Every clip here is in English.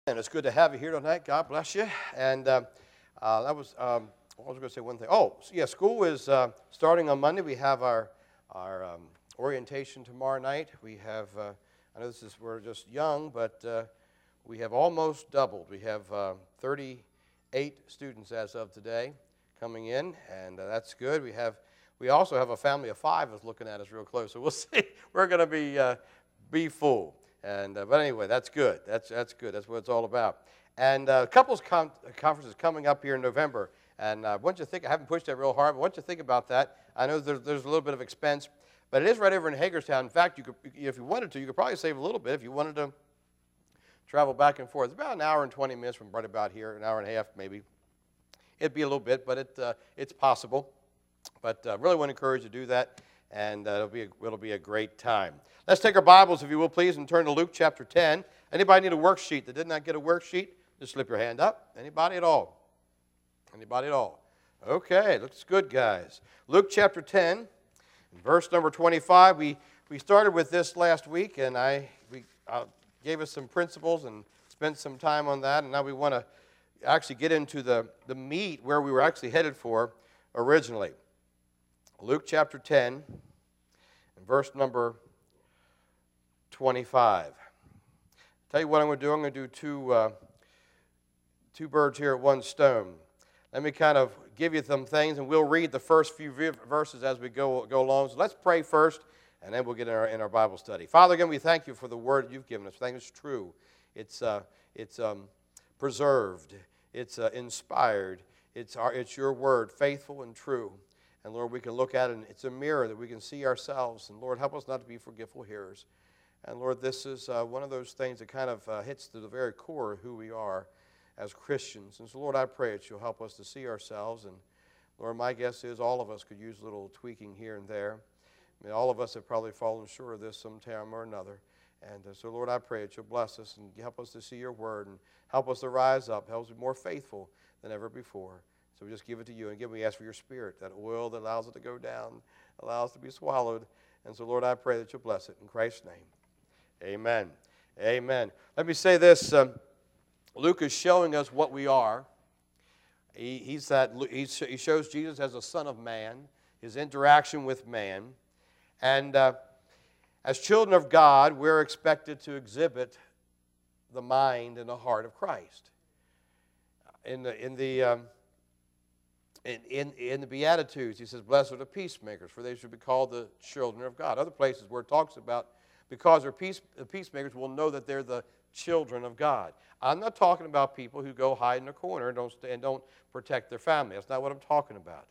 And it's good to have you here tonight. God bless you. And I was going to say one thing. Oh, yeah, school is starting on Monday. We have our orientation tomorrow night. We have, I know we're just young, but we have almost doubled. We have 38 students as of today coming in, and that's good. We also have a family of 5 that's looking at us real close, so we'll see. We're going to be full. And but anyway, that's good. That's good. That's what it's all about. And couples conference is coming up here in November. And once you think, I haven't pushed that real hard, but once you think about that, I know there's a little bit of expense, but it is right over in Hagerstown. In fact, you could, if you wanted to, you could probably save a little bit if you wanted to travel back and forth. It's about an hour and 20 minutes from right about here, an hour and a half maybe. It'd be a little bit, but it's possible. But really want to encourage you to do that, and it'll be a great time. Let's take our Bibles, if you will, please, and turn to Luke chapter 10. Anybody need a worksheet that did not get a worksheet? Just slip your hand up. Anybody at all? Anybody at all? Okay, looks good, guys. Luke chapter 10, verse number 25. We started with this last week, and we gave us some principles and spent some time on that, and now we want to actually get into the meat where we were actually headed for originally. Luke chapter 10, and verse number 25. Tell you what I'm going to do. I'm going to do two birds here at one stone. Let me kind of give you some things, and we'll read the first few verses as we go along. So let's pray first, and then we'll get in our Bible study. Father, again, we thank you for the word you've given us. Thank you, it's true. It's preserved. It's inspired. It's your word, faithful and true. And Lord, we can look at it, and it's a mirror that we can see ourselves. And Lord, help us not to be forgetful hearers. And Lord, this is one of those things that kind of hits to the very core of who we are as Christians. And so, Lord, I pray that you'll help us to see ourselves. And Lord, my guess is all of us could use a little tweaking here and there. I mean, all of us have probably fallen short of this sometime or another. And so, Lord, I pray that you'll bless us and help us to see your word and help us to rise up, help us to be more faithful than ever before. So we just give it to you, and we ask for your spirit, that oil that allows it to go down, allows it to be swallowed. And so, Lord, I pray that you'll bless it in Christ's name. Amen. Amen. Let me say this. Luke is showing us what we are. He shows Jesus as a son of man, his interaction with man. And as children of God, we're expected to exhibit the mind and the heart of Christ. In the Beatitudes, he says, "Blessed are the peacemakers, for they should be called the children of God." Other places where it talks about, because they're peacemakers, will know that they're the children of God. I'm not talking about people who go hide in a corner and don't protect their family. That's not what I'm talking about.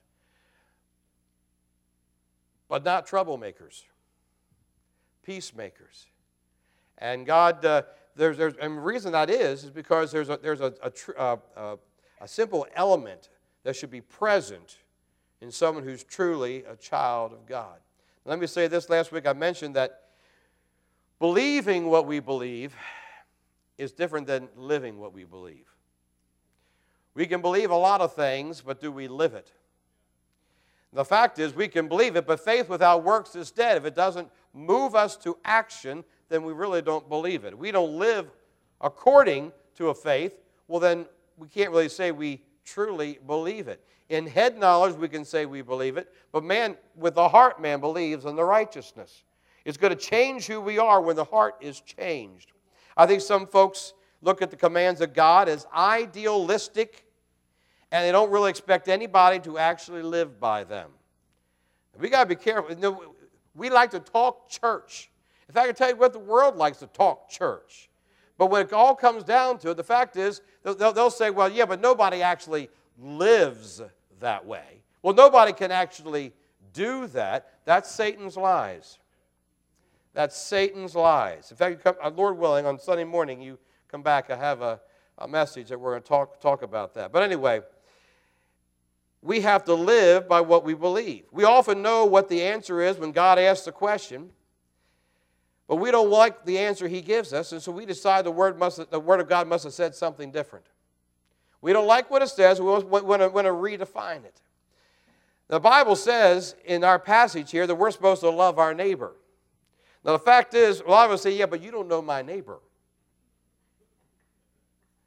But not troublemakers, peacemakers. And God, and the reason that is because there's a simple element that should be present in someone who's truly a child of God. Let me say this. Last week I mentioned that believing what we believe is different than living what we believe. We can believe a lot of things, but do we live it? The fact is, we can believe it, but faith without works is dead. If it doesn't move us to action, then we really don't believe it. If we don't live according to a faith, well, then we can't really say we truly believe it. In head knowledge, we can say we believe it, but man, with the heart, man believes in the righteousness. It's going to change who we are when the heart is changed. I think some folks look at the commands of God as idealistic, and they don't really expect anybody to actually live by them. We got to be careful. We like to talk church. In fact, I tell you what, the world likes to talk church. But when it all comes down to it, the fact is, they'll say, well, yeah, but nobody actually lives that way. Well, nobody can actually do that. That's Satan's lies. That's Satan's lies. In fact, Lord willing, on Sunday morning, you come back, I have a message that we're going to talk about that. But anyway, we have to live by what we believe. We often know what the answer is when God asks the question, but we don't like the answer he gives us, and so we decide the Word of God must have said something different. We don't like what it says, we want to redefine it. The Bible says in our passage here that we're supposed to love our neighbor. Now, the fact is, a lot of us say, yeah, but you don't know my neighbor.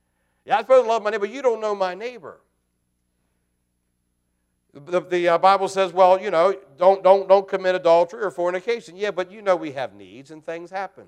Yeah, I'm supposed to love my neighbor, but you don't know my neighbor. The Bible says, well, don't commit adultery or fornication. Yeah, but we have needs and things happen.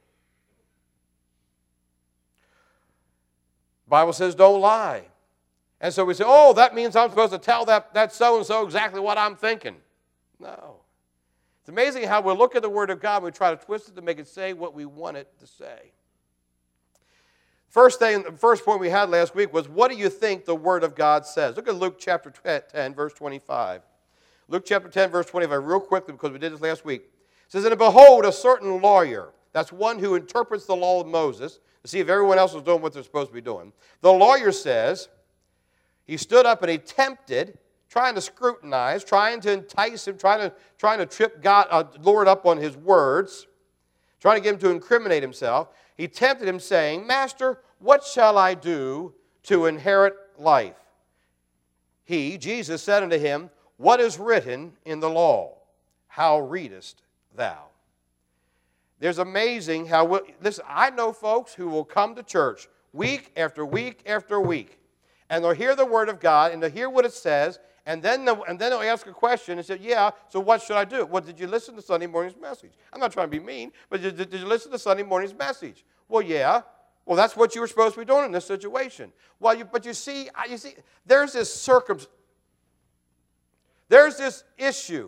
The Bible says don't lie. And so we say, oh, that means I'm supposed to tell that so-and-so exactly what I'm thinking. No. It's amazing how we look at the Word of God and we try to twist it to make it say what we want it to say. First point we had last week was, what do you think the Word of God says? Look at Luke chapter 10, verse 25. Luke chapter 10, verse 25, real quickly, because we did this last week. It says, and behold, a certain lawyer, that's one who interprets the law of Moses, to see if everyone else is doing what they're supposed to be doing. The lawyer says, he stood up and he tempted, trying to scrutinize, trying to entice him, trying to trip Lord up on his words, trying to get him to incriminate himself. He tempted him, saying, Master, what shall I do to inherit life? He, Jesus, said unto him, what is written in the law? How readest thou? There's amazing how, listen, I know folks who will come to church week after week after week, and they'll hear the Word of God, and they'll hear what it says, and then they'll ask a question and say, yeah, so what should I do? Well, did you listen to Sunday morning's message? I'm not trying to be mean, but did you listen to Sunday morning's message? Well, yeah. Well, that's what you were supposed to be doing in this situation. Well, but you see, there's this there's this issue.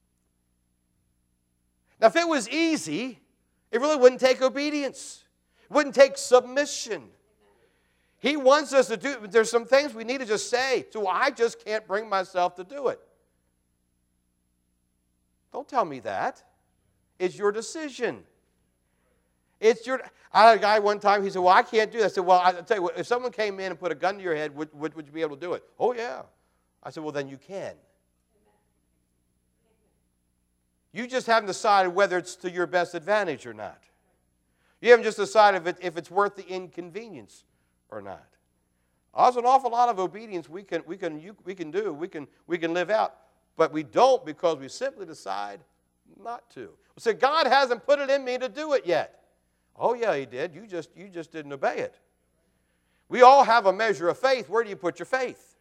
Now, if it was easy, it really wouldn't take obedience. It wouldn't take submission. He wants us to do, there's some things we need to just say. So I just can't bring myself to do it. Don't tell me that. It's your decision. I had a guy one time, he said, well, I can't do that. I said, well, I'll tell you what, if someone came in and put a gun to your head, would you be able to do it? Oh, yeah. I said, well, then you can. You just haven't decided whether it's to your best advantage or not. You haven't just decided if it's worth the inconvenience or not. There's an awful lot of obedience we can do, we can live out, but we don't because we simply decide not to. We say, God hasn't put it in me to do it yet. Oh yeah, He did. You just didn't obey it. We all have a measure of faith. Where do you put your faith?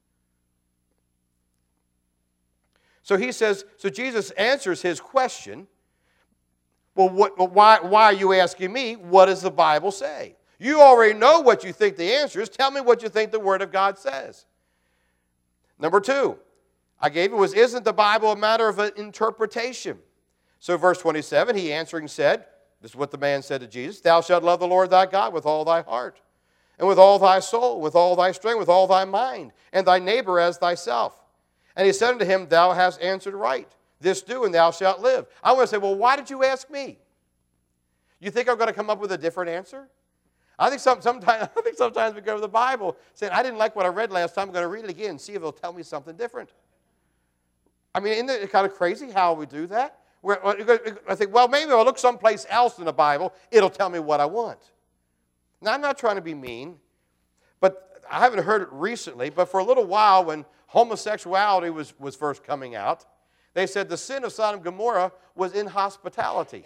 So he says, so Jesus answers his question. Well, why are you asking me? What does the Bible say? You already know what you think the answer is. Tell me what you think the Word of God says. Number 2, I gave it was, isn't the Bible a matter of an interpretation? So verse 27, he answering said, this is what the man said to Jesus, thou shalt love the Lord thy God with all thy heart, and with all thy soul, with all thy strength, with all thy mind, and thy neighbor as thyself. And he said unto him, thou hast answered right. This do, and thou shalt live. I want to say, well, why did you ask me? You think I'm going to come up with a different answer? I think sometimes we go to the Bible saying, I didn't like what I read last time. I'm going to read it again and see if it'll tell me something different. I mean, isn't it kind of crazy how we do that? I think, well, maybe I'll look someplace else in the Bible. It'll tell me what I want. Now, I'm not trying to be mean, but I haven't heard it recently, but for a little while when homosexuality was first coming out, they said the sin of Sodom and Gomorrah was inhospitality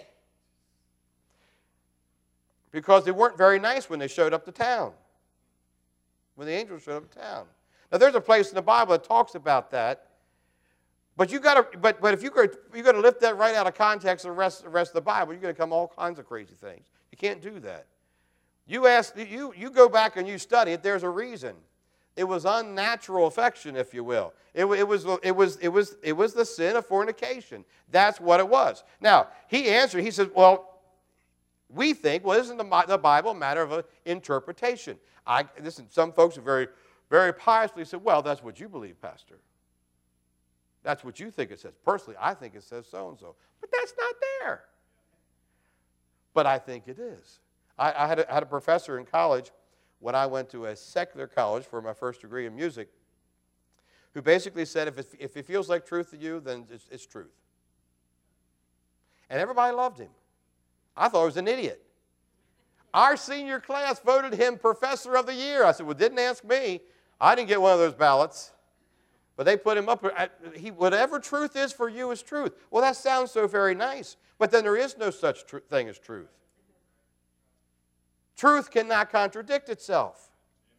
because they weren't very nice when they showed up to town, when the angels showed up to town. Now, there's a place in the Bible that talks about that, but if you're going to lift that right out of context and the rest of the Bible, you're going to come all kinds of crazy things. You can't do that. You go back and you study it. There's a reason. It was unnatural affection, if you will. It was the sin of fornication. That's what it was. Now, he answered, he said, well, we think, well, isn't the Bible a matter of an interpretation? Listen, some folks are very, very piously said, well, that's what you believe, Pastor. That's what you think it says. Personally, I think it says so-and-so. But that's not there. But I think it is. I had a professor in college when I went to a secular college for my first degree in music, who basically said, if it feels like truth to you, then it's truth. And everybody loved him. I thought he was an idiot. Our senior class voted him Professor of the Year. I said, well, didn't ask me. I didn't get one of those ballots. But they put him up. Whatever truth is for you is truth. Well, that sounds so very nice. But then there is no such thing as truth. Truth cannot contradict itself.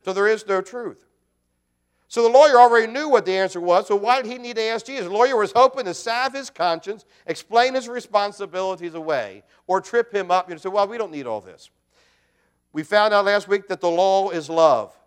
So there is no truth. So the lawyer already knew what the answer was, so why did he need to ask Jesus? The lawyer was hoping to salve his conscience, explain his responsibilities away, or trip him up and say, well, we don't need all this. We found out last week that the law is love.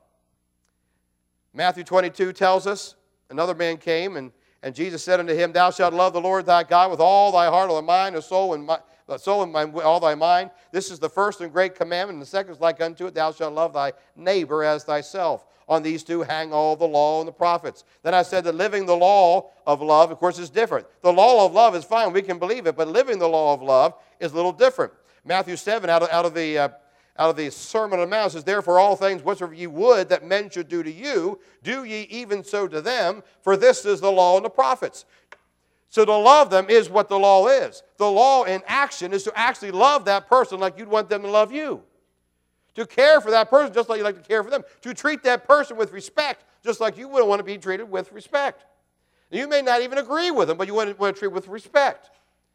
Matthew 22 tells us, another man came, and Jesus said unto him, thou shalt love the Lord thy God with all thy heart, all thy mind, and soul, and all thy mind. This is the first and great commandment, and the second is like unto it, thou shalt love thy neighbor as thyself. On these two hang all the law and the prophets. Then I said that living the law of love, of course, is different. The law of love is fine, we can believe it, but living the law of love is a little different. Matthew 7, out of the Sermon on the Mount, says, therefore all things whatsoever ye would that men should do to you, do ye even so to them, for this is the law and the prophets. So to love them is what the law is. The law in action is to actually love that person like you'd want them to love you. To care for that person just like you like to care for them. To treat that person with respect just like you would want to be treated with respect. You may not even agree with them, but you want to treat with respect.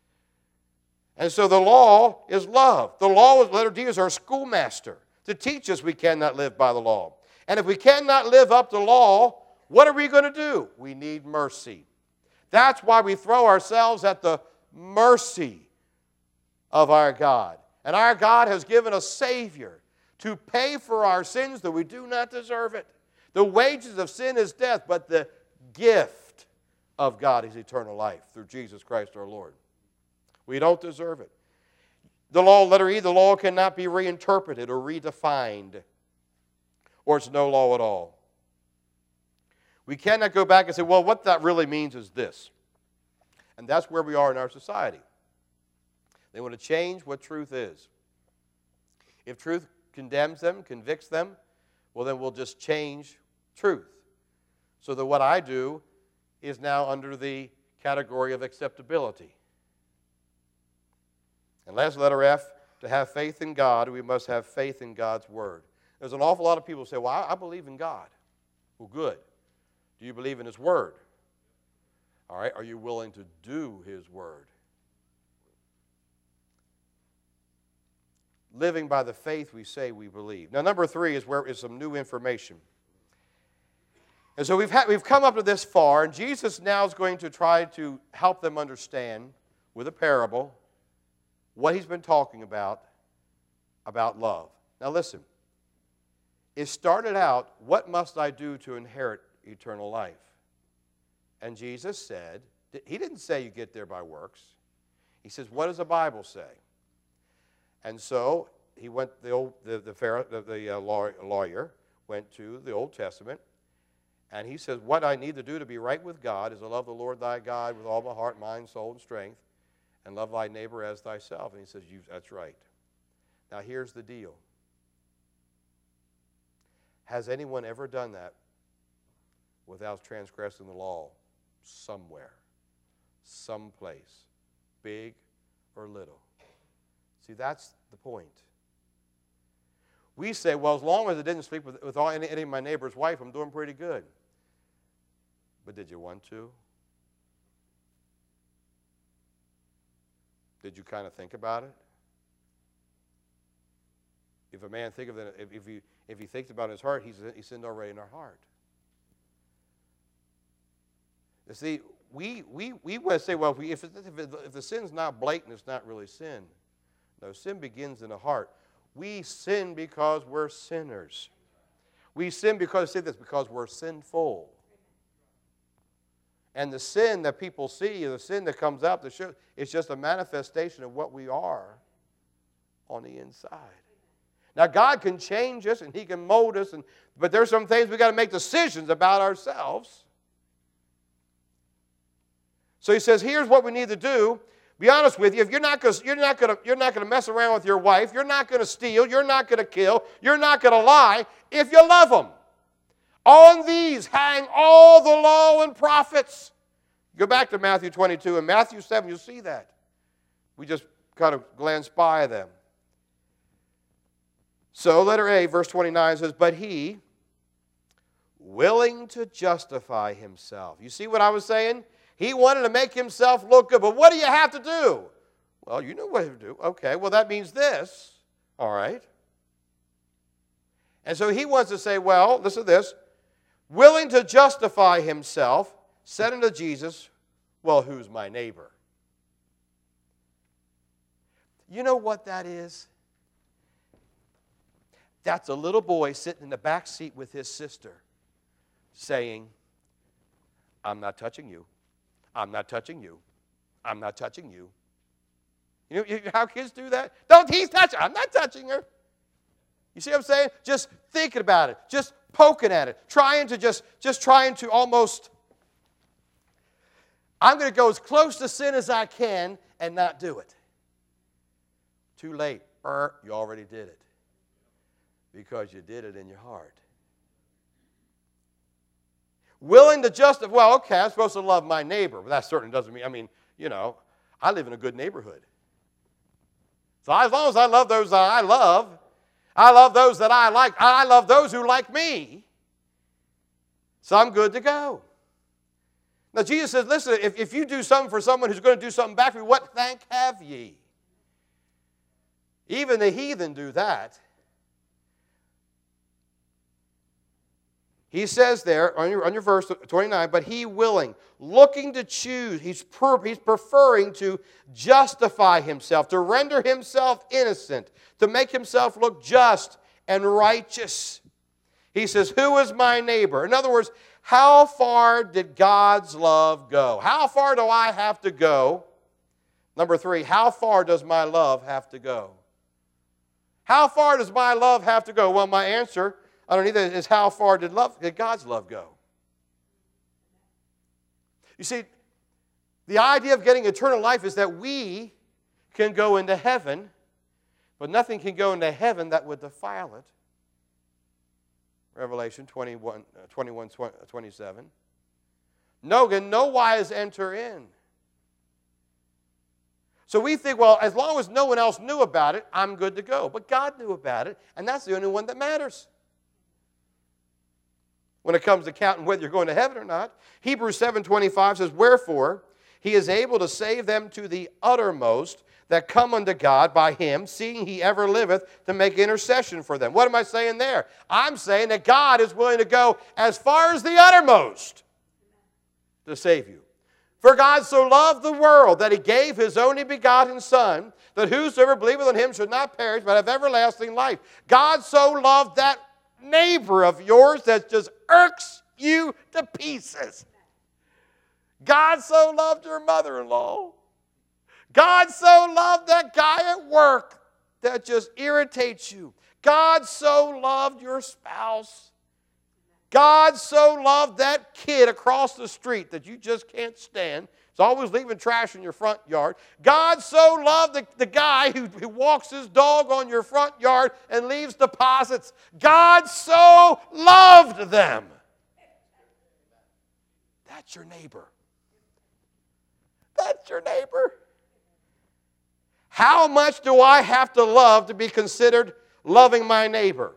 And so the law is love. The law, letter D, is our schoolmaster to teach us we cannot live by the law. And if we cannot live up to law, what are we going to do? We need mercy. That's why we throw ourselves at the mercy of our God. And our God has given a Savior to pay for our sins, though we do not deserve it. The wages of sin is death, but the gift of God is eternal life through Jesus Christ our Lord. We don't deserve it. The law, letter E, the law cannot be reinterpreted or redefined, or it's no law at all. We cannot go back and say, well, what that really means is this. And that's where we are in our society. They want to change what truth is. If truth condemns them, convicts them, well, then we'll just change truth. So that what I do is now under the category of acceptability. And last, letter F, to have faith in God, we must have faith in God's Word. There's an awful lot of people who say, well, I believe in God. Well, good. Do you believe in His Word? All right, are you willing to do His Word? Living by the faith we say we believe. Now, number 3 is some new information. And so we've come up to this far, and Jesus now is going to try to help them understand with a parable what He's been talking about love. Now listen, it started out, what must I do to inherit eternal life? And Jesus said, He didn't say you get there by works. He says, what does the Bible say? And so he went, the lawyer went to the Old Testament, and he says, what I need to do to be right with God is to love the Lord thy God with all my heart, mind, soul, and strength, and love thy neighbor as thyself. And he says, that's right. Now here's the deal. Has anyone ever done that without transgressing the law somewhere, someplace, big or little? See, that's the point. We say, well, as long as I didn't sleep with any of my neighbor's wife, I'm doing pretty good. But did you want to? Did you kind of think about it? If a man think of it, if he thinks about it in his heart, he's sinned already in our heart. You see, we want to say, well, if the sin's not blatant, it's not really sin. No, sin begins in the heart. We sin because we're sinners. We sin because we're sinful. And the sin that people see, the sin that comes out, it's just a manifestation of what we are on the inside. Now, God can change us and He can mold us, but there's some things we've got to make decisions about ourselves. So He says, here's what we need to do. Be honest with you, if you're not going to mess around with your wife, you're not going to steal, you're not going to kill, you're not going to lie, if you love them. On these hang all the law and prophets. Go back to Matthew 22 and Matthew 7, you'll see that. We just kind of glance by them. So, letter A, verse 29 says, but he, willing to justify himself. You see what I was saying? He wanted to make himself look good. But what do you have to do? Well, you know what to do. Okay, well, that means this. All right. And so he wants to say, well, listen to this. Willing to justify himself, said unto Jesus, well, who's my neighbor? You know what that is? That's a little boy sitting in the back seat with his sister saying, I'm not touching you. I'm not touching you. I'm not touching you. You know how kids do that? Don't he's touching. I'm not touching her. You see what I'm saying? Just thinking about it. Just poking at it. Trying to almost, I'm going to go as close to sin as I can and not do it. Too late. You already did it. Because you did it in your heart. Willing to justify, well, okay, I'm supposed to love my neighbor. But that certainly doesn't mean, I live in a good neighborhood. So as long as I love those that I love those that I like, I love those who like me, so I'm good to go. Now Jesus says, listen, if you do something for someone who's going to do something back for you, what thank have ye? Even the heathen do that. He says there on your verse 29, but he willing, looking to choose, he's preferring to justify himself, to render himself innocent, to make himself look just and righteous. He says, who is my neighbor? In other words, how far did God's love go? How far do I have to go? Number 3, how far does my love have to go? How far does my love have to go? Well, my answer underneath it is how far did God's love go? You see, the idea of getting eternal life is that we can go into heaven, but nothing can go into heaven that would defile it. Revelation 21:27. No can no wise enter in. So we think, well, as long as no one else knew about it, I'm good to go. But God knew about it, and that's the only one that matters when it comes to counting whether you're going to heaven or not. Hebrews 7:25 says, wherefore he is able to save them to the uttermost that come unto God by him, seeing he ever liveth to make intercession for them. What am I saying there? I'm saying that God is willing to go as far as the uttermost to save you. For God so loved the world that he gave his only begotten Son, that whosoever believeth on him should not perish but have everlasting life. God so loved that neighbor of yours that just irks you to pieces. God so loved your mother-in-law. God so loved that guy at work that just irritates you. God so loved your spouse. God so loved that kid across the street that you just can't stand. He's always leaving trash in your front yard. God so loved the guy who walks his dog on your front yard and leaves deposits. God so loved them. That's your neighbor. That's your neighbor. How much do I have to love to be considered loving my neighbor?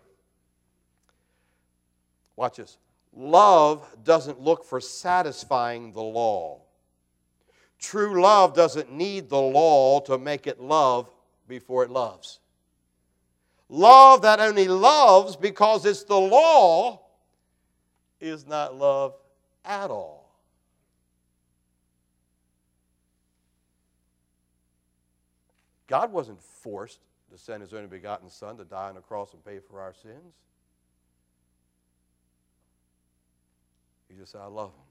Watch this. Love doesn't look for satisfying the law. True love doesn't need the law to make it love before it loves. Love that only loves because it's the law is not love at all. God wasn't forced to send his only begotten Son to die on the cross and pay for our sins. He just said, I love him.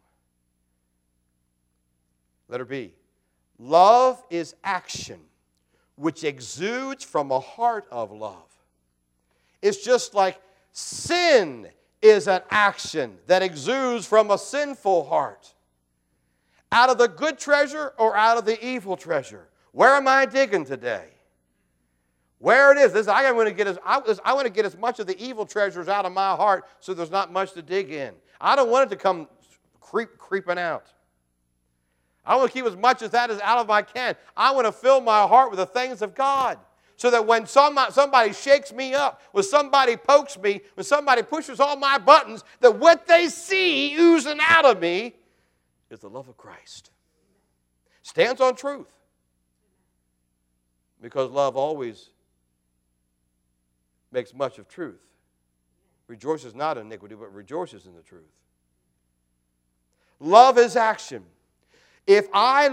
Letter B. Love is action which exudes from a heart of love. It's just like sin is an action that exudes from a sinful heart. Out of the good treasure or out of the evil treasure? Where am I digging today? Where it is. I want to get as much of the evil treasures out of my heart so there's not much to dig in. I don't want it to come creeping out. I want to keep as much of that as out of I can. I want to fill my heart with the things of God so that when somebody shakes me up, when somebody pokes me, when somebody pushes all my buttons, that what they see oozing out of me is the love of Christ. Stands on truth. Because love always makes much of truth. rejoices not in iniquity, but rejoices in the truth. Love is action. If I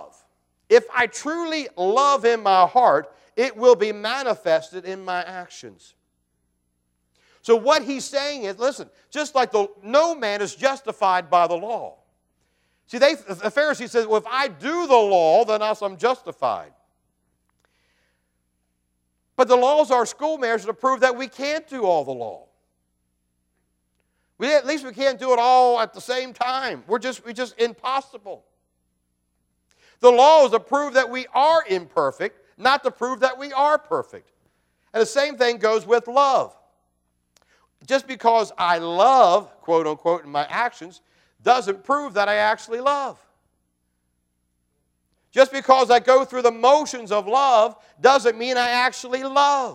truly love in my heart, it will be manifested in my actions. So what he's saying is, listen, just like no man is justified by the law. See, the Pharisees said, well, if I do the law, then I'm justified. But the laws are school measure to prove that we can't do all the law. At least we can't do it all at the same time. We're just impossible. The law is to prove that we are imperfect, not to prove that we are perfect. And the same thing goes with love. Just because I love, quote unquote, in my actions, doesn't prove that I actually love. Just because I go through the motions of love doesn't mean I actually love.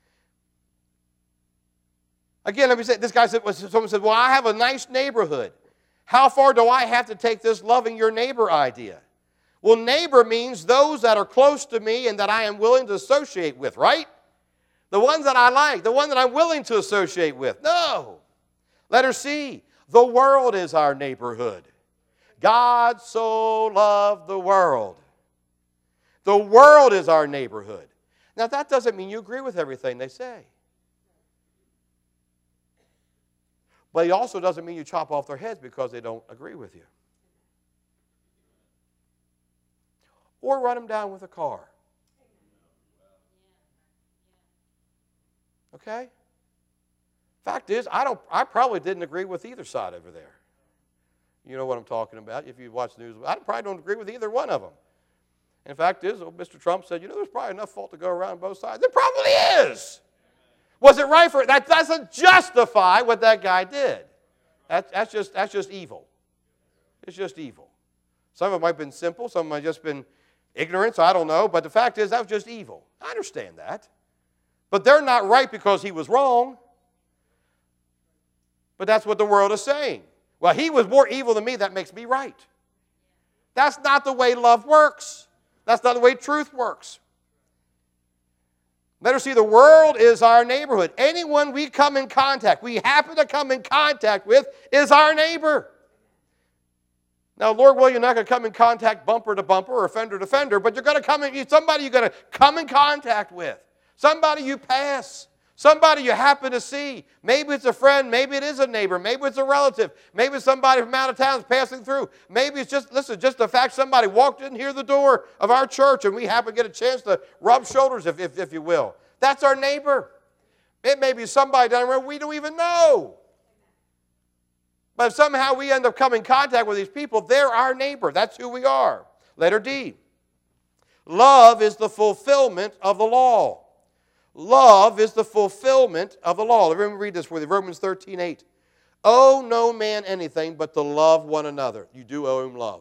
Again, let me say, someone said, well, I have a nice neighborhood. How far do I have to take this loving your neighbor idea? Well, neighbor means those that are close to me and that I am willing to associate with, right? The ones that I like, the one that I'm willing to associate with. No. Letter C, the world is our neighborhood. God so loved the world. The world is our neighborhood. Now, that doesn't mean you agree with everything they say. But it also doesn't mean you chop off their heads because they don't agree with you. Or run them down with a car. Okay? Fact is, I probably didn't agree with either side over there. You know what I'm talking about. If you watch the news, I probably don't agree with either one of them. And the fact is, Mr. Trump said, there's probably enough fault to go around both sides. There probably is. Was it right for it? That doesn't justify what that guy did. That's just evil. It's just evil. Some of it might have been simple. Some of it might have just been ignorance. I don't know. But the fact is, that was just evil. I understand that. But they're not right because he was wrong. But that's what the world is saying. Well, he was more evil than me. That makes me right. That's not the way love works. That's not the way truth works. Let us see, the world is our neighborhood. Anyone we happen to come in contact with, is our neighbor. Now, Lord willing, you're not going to come in contact bumper to bumper or fender to fender, but you're going to somebody you're going to come in contact with. Somebody you pass. Somebody you happen to see. Maybe it's a friend. Maybe it is a neighbor. Maybe it's a relative. Maybe it's somebody from out of town is passing through. Maybe it's just the fact somebody walked in here the door of our church and we happen to get a chance to rub shoulders, if you will. That's our neighbor. It may be somebody down there we don't even know. But if somehow we end up coming in contact with these people, they're our neighbor. That's who we are. Letter D. Love is the fulfillment of the law. Love is the fulfillment of the law. Let me read this for you. Romans 13:8. Owe no man anything but to love one another. You do owe him love.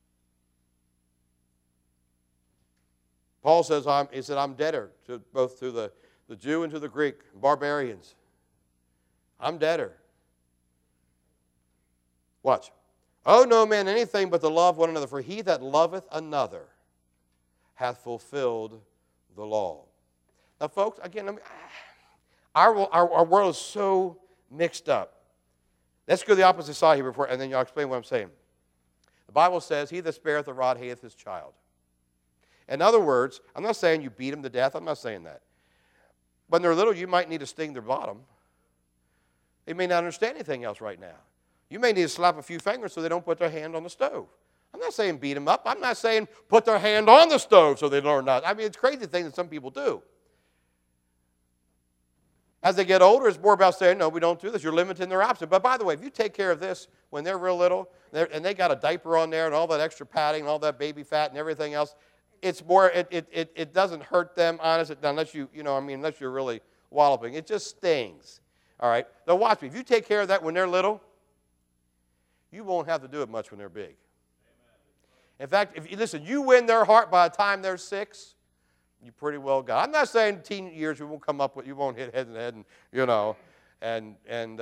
Paul says, I'm debtor to both to the Jew and to the Greek, barbarians. I'm debtor. Watch. Owe no man anything but to love one another, for he that loveth another hath fulfilled the law. Now, folks, again, our world is so mixed up. Let's go to the opposite side here before, and then I'll explain what I'm saying. The Bible says, he that spareth the rod hateth his child. In other words, I'm not saying you beat them to death. I'm not saying that. When they're little, you might need to sting their bottom. They may not understand anything else right now. You may need to slap a few fingers so they don't put their hand on the stove. I'm not saying beat them up. I'm not saying put their hand on the stove so they learn not. I mean, it's a crazy thing that some people do. As they get older, it's more about saying, no, we don't do this. You're limiting their option. But by the way, if you take care of this when they're real little, and they got a diaper on there and all that extra padding and all that baby fat and everything else, it's more, it doesn't hurt them, honestly, unless unless you're really walloping. It just stings. All right? Now watch me. If you take care of that when they're little, you won't have to do it much when they're big. In fact, if you win their heart by the time they're 6, you pretty well got. I'm not saying teen years you won't hit head and head, and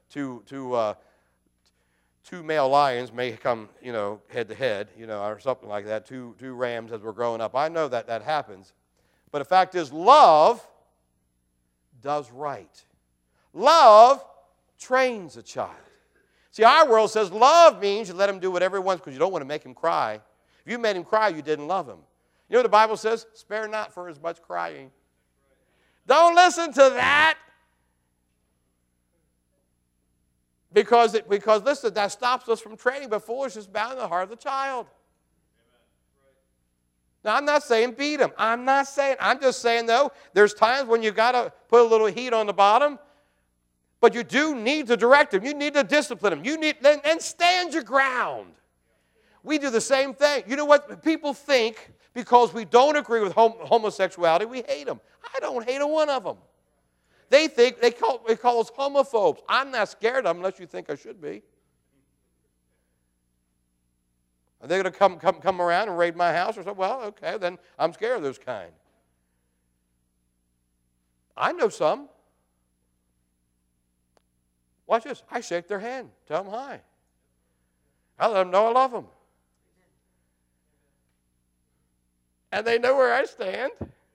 two male lions may come, head to head, or something like that. Two rams as we're growing up. I know that happens, but the fact is, love does right. Love trains a child. See, our world says love means you let him do whatever he wants because you don't want to make him cry. If you made him cry, you didn't love him. You know what the Bible says? Spare not for as much crying. Don't listen to that. Because listen, that stops us from training, but foolishness is bound in the heart of the child. Now, I'm not saying beat him. I'm just saying, though, there's times when you got to put a little heat on the bottom, but you do need to direct him. You need to discipline him. You need, and stand your ground. We do the same thing. You know what? People think because we don't agree with homosexuality, we hate them. I don't hate a one of them. They think, they call us homophobes. I'm not scared of them unless you think I should be. Are they going to come around and raid my house or something? Well, okay, then I'm scared of those kind. I know some. Watch this. I shake their hand. Tell them hi. I let them know I love them. And they know where I stand.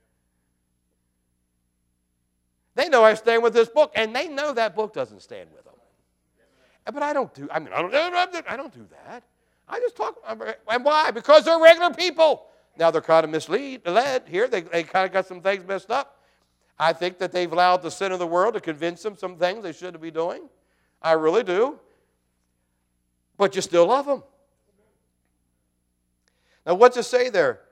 They know I stand with this book, and they know that book doesn't stand with them. But I don't do that. I just talk. And why? Because they're regular people. Now they're kind of misled here. They kind of got some things messed up. I think that they've allowed the sin of the world to convince them some things they shouldn't be doing. I really do. But you still love them. Now what's it say there?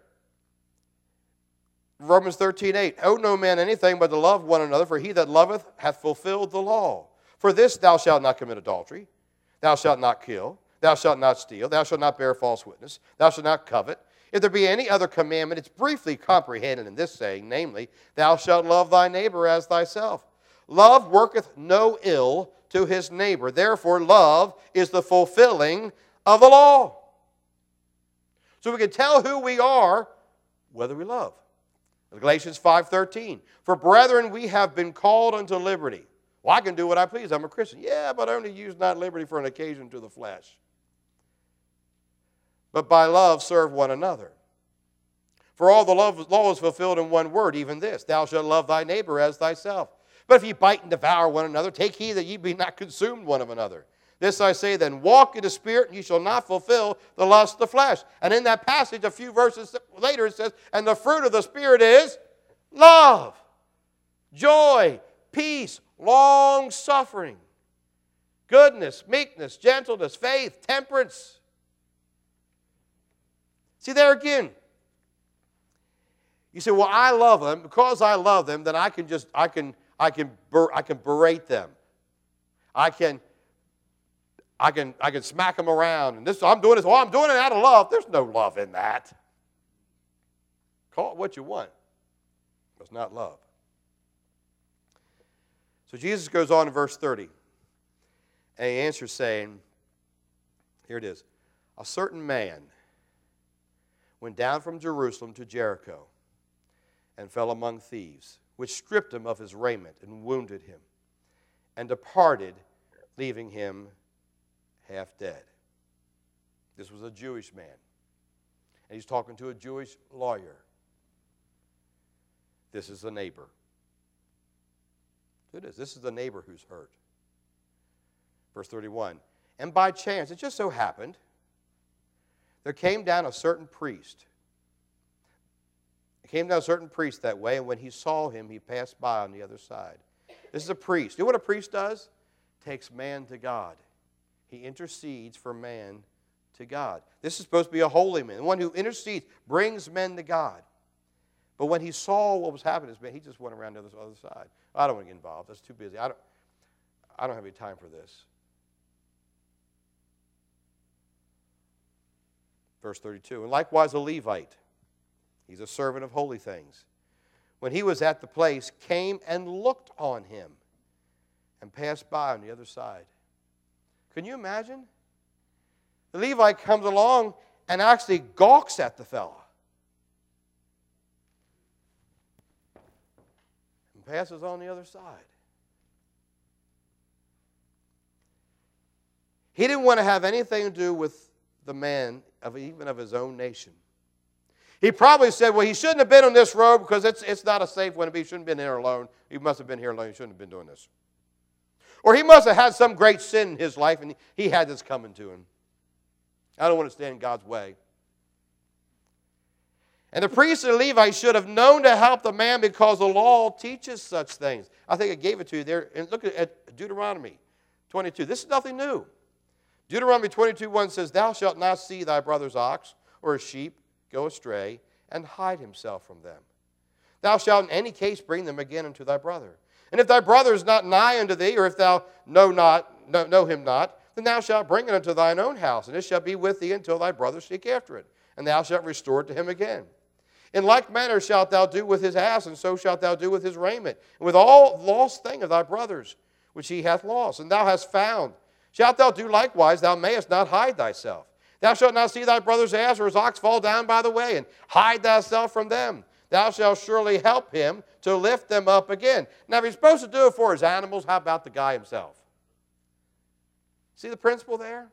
Romans 13:8, owe no man anything but to love one another, for he that loveth hath fulfilled the law. For this thou shalt not commit adultery, thou shalt not kill, thou shalt not steal, thou shalt not bear false witness, thou shalt not covet. If there be any other commandment, it's briefly comprehended in this saying, namely, thou shalt love thy neighbor as thyself. Love worketh no ill to his neighbor. Therefore, love is the fulfilling of the law. So we can tell who we are whether we love. Galatians 5:13, for brethren, we have been called unto liberty. Well, I can do what I please. I'm a Christian. Yeah, but only use not liberty for an occasion to the flesh. But by love serve one another. For all the law is fulfilled in one word, even this, thou shalt love thy neighbor as thyself. But if ye bite and devour one another, take heed that ye be not consumed one of another. This I say then, walk in the Spirit, and ye shall not fulfill the lust of the flesh. And in that passage, a few verses later, it says, and the fruit of the Spirit is love, joy, peace, long-suffering, goodness, meekness, gentleness, faith, temperance. See, there again, you say, well, I love them. Because I love them, then I can berate them. I can smack them around. And this, I'm doing this. Well, I'm doing it out of love. There's no love in that. Call it what you want. It's not love. So Jesus goes on in verse 30. And he answers saying, here it is. A certain man went down from Jerusalem to Jericho and fell among thieves, which stripped him of his raiment and wounded him, and departed, leaving him half dead. This was a Jewish man. And he's talking to a Jewish lawyer. This is a neighbor. It is. This is the neighbor who's hurt. Verse 31. And by chance, it just so happened, there came down a certain priest. There came down a certain priest that way, and when he saw him, he passed by on the other side. This is a priest. You know what a priest does? Takes man to God. He intercedes for man to God. This is supposed to be a holy man. The one who intercedes, brings men to God. But when he saw what was happening to this man, he just went around the other side. I don't want to get involved. That's too busy. I don't have any time for this. Verse 32. And likewise a Levite. He's a servant of holy things. When he was at the place, came and looked on him and passed by on the other side. Can you imagine? The Levite comes along and actually gawks at the fellow. And passes on the other side. He didn't want to have anything to do with the man, even of his own nation. He probably said, well, he shouldn't have been on this road because it's not a safe one to be. He shouldn't have been here alone. He must have been here alone. He shouldn't have been doing this. Or he must have had some great sin in his life and he had this coming to him. I don't want to stand in God's way. And the priest and the Levite should have known to help the man because the law teaches such things. I think I gave it to you there. And look at Deuteronomy 22. This is nothing new. Deuteronomy 22:1 says, "Thou shalt not see thy brother's ox or a sheep go astray, and hide himself from them. Thou shalt in any case bring them again unto thy brother. And if thy brother is not nigh unto thee, or if thou know him not, then thou shalt bring it unto thine own house, and it shall be with thee until thy brother seek after it, and thou shalt restore it to him again. In like manner shalt thou do with his ass, and so shalt thou do with his raiment, and with all lost thing of thy brother's, which he hath lost, and thou hast found. Shalt thou do likewise, thou mayest not hide thyself. Thou shalt not see thy brother's ass or his ox fall down by the way, and hide thyself from them. Thou shalt surely help him to lift them up again." Now, if he's supposed to do it for his animals, how about the guy himself? See the principle there?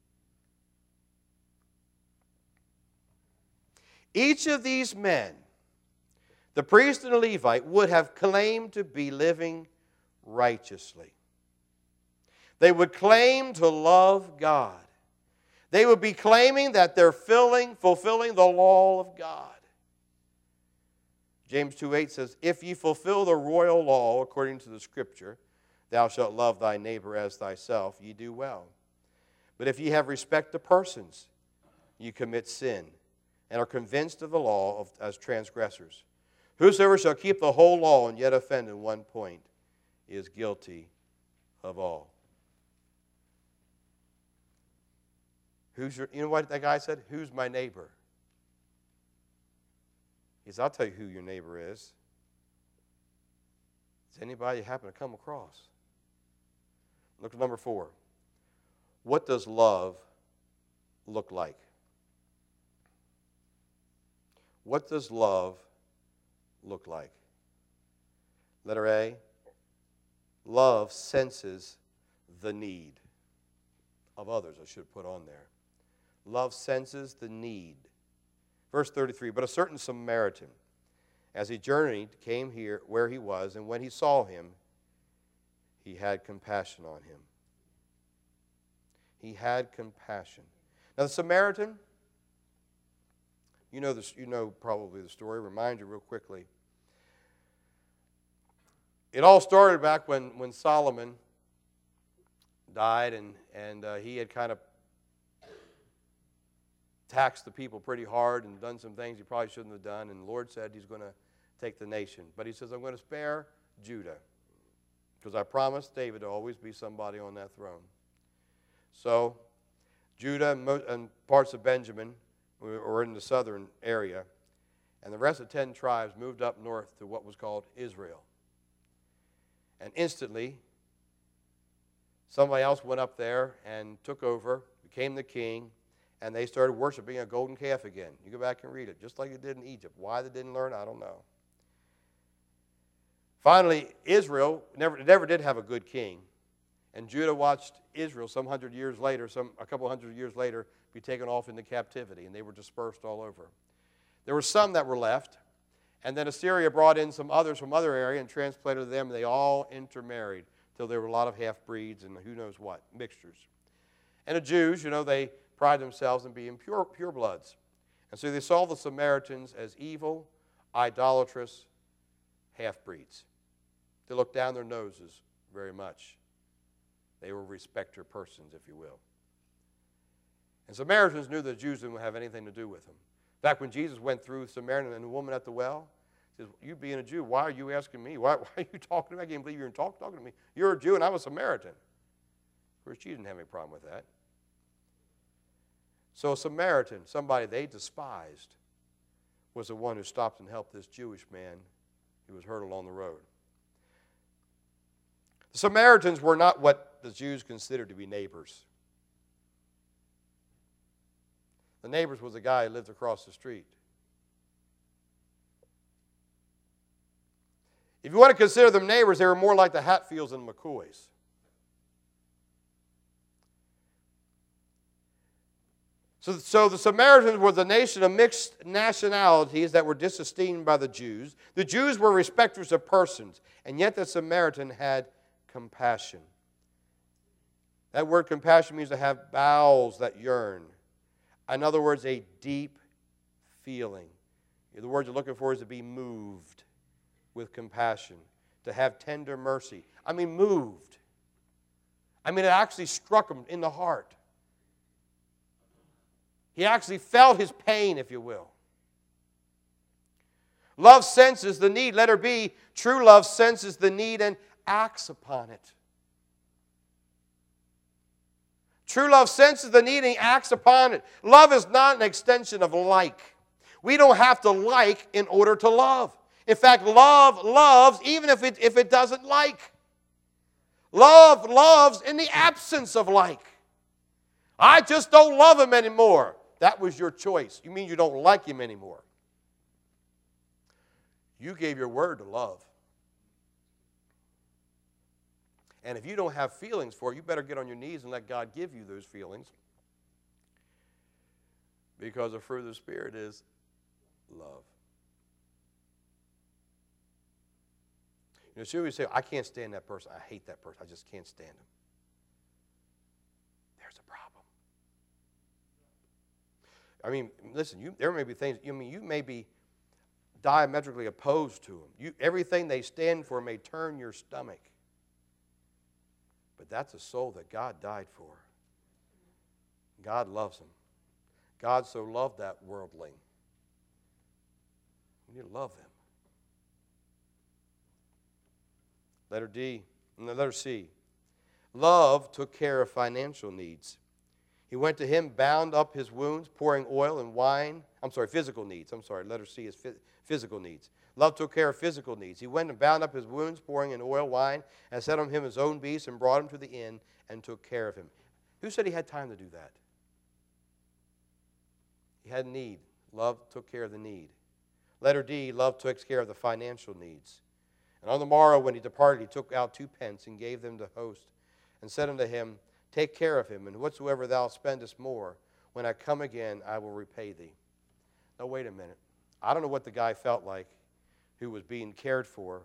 Each of these men, the priest and the Levite, would have claimed to be living righteously. They would claim to love God. They would be claiming that they're fulfilling the law of God. James 2:8 says, "If ye fulfill the royal law according to the Scripture, thou shalt love thy neighbor as thyself, ye do well. But if ye have respect to persons, ye commit sin, and are convinced of the law as transgressors. Whosoever shall keep the whole law and yet offend in one point is guilty of all." You know what that guy said? "Who's my neighbor?" He said, "I'll tell you who your neighbor is. It's anybody you happen to come across." Look at number 4. What does love look like? What does love look like? Letter A, love senses the need of others. I should put on there. Love senses the need. Verse 33, "But a certain Samaritan, as he journeyed, came here where he was, and when he saw him, he had compassion on him." He had compassion. Now the Samaritan, you know probably the story. Remind you real quickly. It all started back when Solomon died, and he had kind of taxed the people pretty hard and done some things he probably shouldn't have done. And the Lord said he's going to take the nation. But he says, "I'm going to spare Judah, because I promised David to always be somebody on that throne." So Judah and parts of Benjamin were in the southern area, and the rest of 10 tribes moved up north to what was called Israel. And instantly, somebody else went up there and took over, became the king, and they started worshiping a golden calf again. You go back and read it, just like they did in Egypt. Why they didn't learn, I don't know. Finally, Israel never did have a good king. And Judah watched Israel a couple hundred years later, be taken off into captivity, and they were dispersed all over. There were some that were left, and then Assyria brought in some others from other area and transplanted them, and they all intermarried till there were a lot of half-breeds and who knows what, mixtures. And the Jews, they pride themselves in being pure bloods. And so they saw the Samaritans as evil, idolatrous half-breeds. They looked down their noses very much. They were respecter persons, if you will. And Samaritans knew that Jews didn't have anything to do with them. In fact, when Jesus went through Samaria and the woman at the well, he says, "You being a Jew, why are you asking me? Why are you talking to me? I can't believe you're talking to me. You're a Jew and I'm a Samaritan." Of course, she didn't have any problem with that. So a Samaritan, somebody they despised, was the one who stopped and helped this Jewish man who was hurt along the road. The Samaritans were not what the Jews considered to be neighbors. The neighbors was a guy who lived across the street. If you want to consider them neighbors, they were more like the Hatfields and McCoys. So the Samaritans were the nation of mixed nationalities that were disesteemed by the Jews. The Jews were respecters of persons, and yet the Samaritan had compassion. That word compassion means to have bowels that yearn. In other words, a deep feeling. The word you're looking for is to be moved with compassion, to have tender mercy. I mean, moved. I mean, it actually struck him in the heart. He actually felt his pain, if you will. Love senses the need. Letter B, true love senses the need and acts upon it. True love senses the need and acts upon it. Love is not an extension of like. We don't have to like in order to love. In fact, love loves even if it doesn't like. Love loves in the absence of like. I just don't love him anymore. That was your choice. You mean you don't like him anymore. You gave your word to love. And if you don't have feelings for it, you better get on your knees and let God give you those feelings. Because the fruit of the Spirit is love. You know, soon we say, I can't stand that person. I hate that person. I just can't stand him. There's a problem. I mean, listen, there may be things, you may be diametrically opposed to them. Everything they stand for may turn your stomach. But that's a soul that God died for. God loves them. God so loved that worldling. You need to love them. Letter C. Love took care of financial needs. He went to him, bound up his wounds, pouring oil and wine. Physical needs. Letter C is physical needs. Love took care of physical needs. He went and bound up his wounds, pouring in oil, wine, and set on him his own beast and brought him to the inn and took care of him. Who said he had time to do that? He had need. Love took care of the need. Letter D, love took care of the financial needs. And on the morrow when he departed, he took out 2 pence and gave them to the host and said unto him, Take care of him, and whatsoever thou spendest more, when I come again, I will repay thee. Now, wait a minute. I don't know what the guy felt like who was being cared for.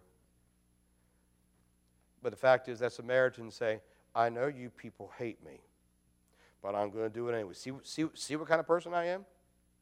But the fact is that Samaritans say, I know you people hate me, but I'm going to do it anyway. See what kind of person I am?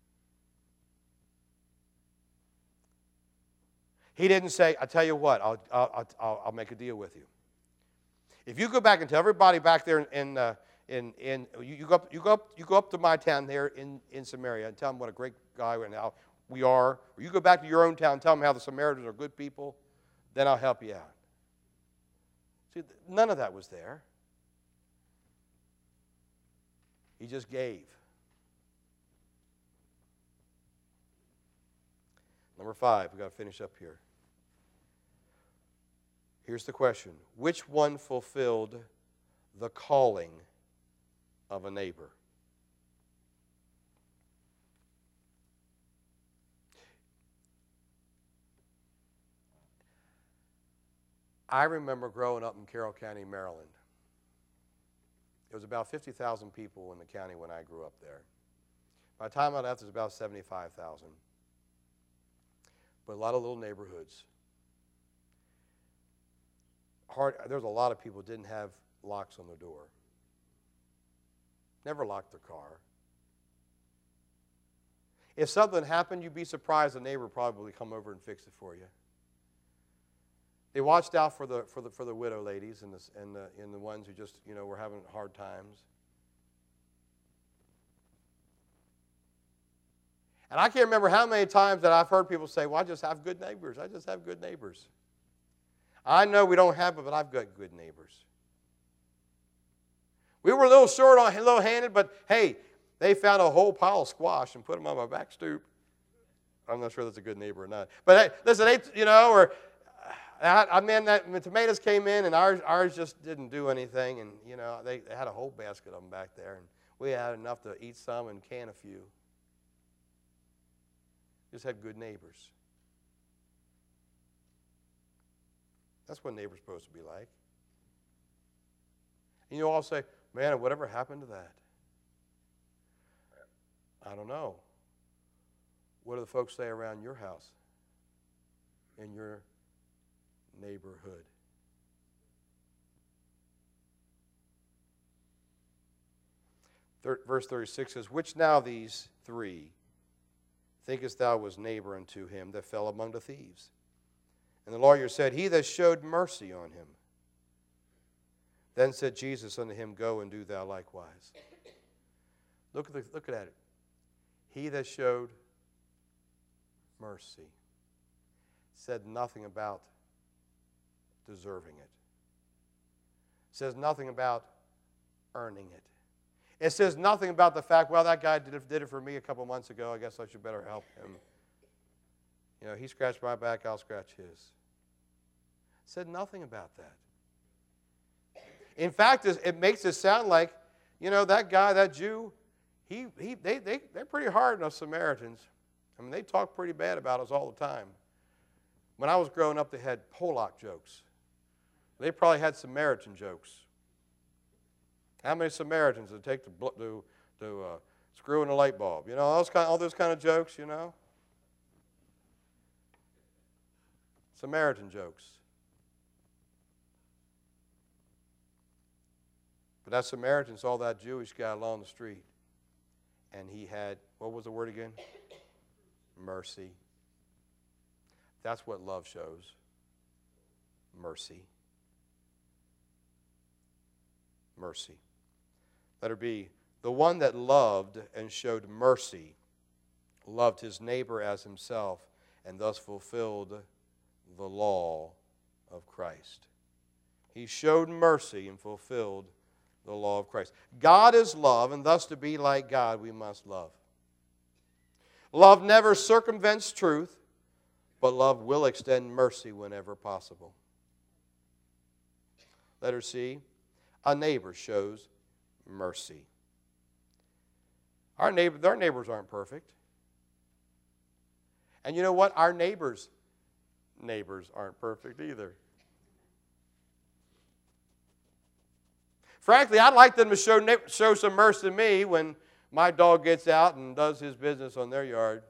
He didn't say, I tell you what, I'll make a deal with you. If you go back and tell everybody back there you go up to my town there in Samaria and tell them what a great guy we are, or you go back to your own town and tell them how the Samaritans are good people, then I'll help you out. See, none of that was there. He just gave. Number 5, we've got to finish up here. Here's the question. Which one fulfilled the calling of a neighbor? I remember growing up in Carroll County, Maryland. There was about 50,000 people in the county when I grew up there. By the time I left, it was about 75,000. But a lot of little neighborhoods. There's a lot of people who didn't have locks on their door. Never locked their car. If something happened, you'd be surprised the neighbor would probably come over and fix it for you. They watched out for the widow ladies and the ones who just were having hard times. And I can't remember how many times that I've heard people say, "Well, I just have good neighbors. I just have good neighbors." I know we don't have it, but I've got good neighbors. We were a little short on, a little handed, but hey, they found a whole pile of squash and put them on my back stoop. I'm not sure that's a good neighbor or not. But hey, listen, the tomatoes came in and ours just didn't do anything, and they had a whole basket of them back there, and we had enough to eat some and can a few. Just had good neighbors. That's what neighbors are supposed to be like. And you all say, "Man, whatever happened to that?" I don't know. What do the folks say around your house, in your neighborhood? Verse 36 says, which now these three thinkest thou was neighbor unto him that fell among the thieves? And the lawyer said, he that showed mercy on him. Then said Jesus unto him, go and do thou likewise. Look at it. He that showed mercy said nothing about deserving it. Says nothing about earning it. It says nothing about the fact, well, that guy did it for me a couple months ago. I guess I should better help him. You know, he scratched my back, I'll scratch his. It said nothing about that. In fact, it makes it sound like, you know, that guy, that Jew, they're pretty hard on us Samaritans. I mean, they talk pretty bad about us all the time. When I was growing up, they had Polak jokes. They probably had Samaritan jokes. How many Samaritans did it take to screw in a light bulb? You know, all those kind of jokes, you know. Samaritan jokes. But that Samaritan saw that Jewish guy along the street, and he had, what was the word again? Mercy. That's what love shows. Mercy. Mercy. Letter B, the one that loved and showed mercy loved his neighbor as himself and thus fulfilled the law of Christ. He showed mercy and fulfilled the law of Christ. God is love, and thus to be like God we must love. Love never circumvents truth, but love will extend mercy whenever possible. Letter C, a neighbor shows mercy. Our neighbors aren't perfect. And you know what? Our neighbors' aren't perfect either. Frankly, I'd like them to show some mercy to me when my dog gets out and does his business on their yard.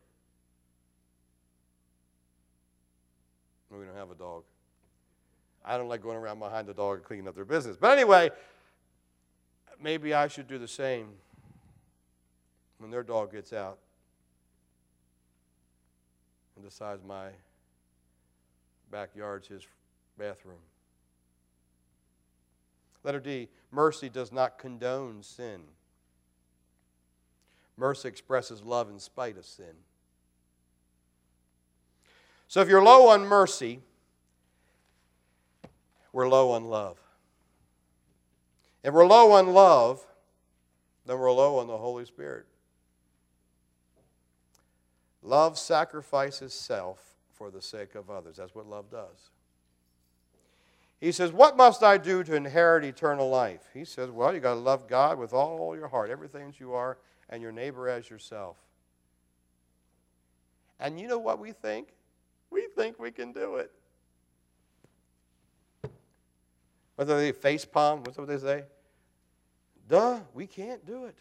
We don't have a dog. I don't like going around behind the dog and cleaning up their business. But anyway, maybe I should do the same when their dog gets out and decides my backyard's his bathroom. Letter D, mercy does not condone sin. Mercy expresses love in spite of sin. So if you're low on mercy, we're low on love. If we're low on love, then we're low on the Holy Spirit. Love sacrifices self for the sake of others. That's what love does. He says, what must I do to inherit eternal life? He says, well, you've got to love God with all your heart, everything that you are, and your neighbor as yourself. And you know what we think? We think we can do it. Whether they face palm, what's what they say? Duh, we can't do it.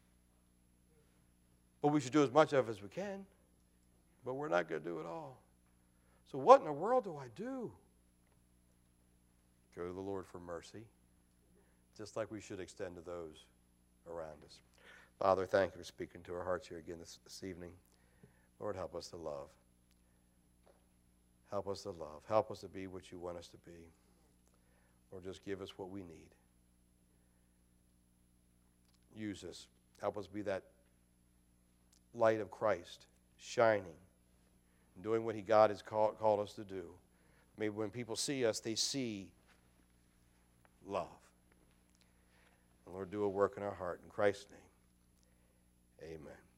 But we should do as much of it as we can. But we're not going to do it all. So what in the world do I do? Go to the Lord for mercy, just like we should extend to those around us. Father, thank you for speaking to our hearts here again this evening. Lord, help us to love. Help us to love. Help us to be what you want us to be. Or just give us what we need. Use us. Help us be that light of Christ, shining, doing what God has called us to do. Maybe when people see us, they see love. And Lord, do a work in our heart. In Christ's name, amen.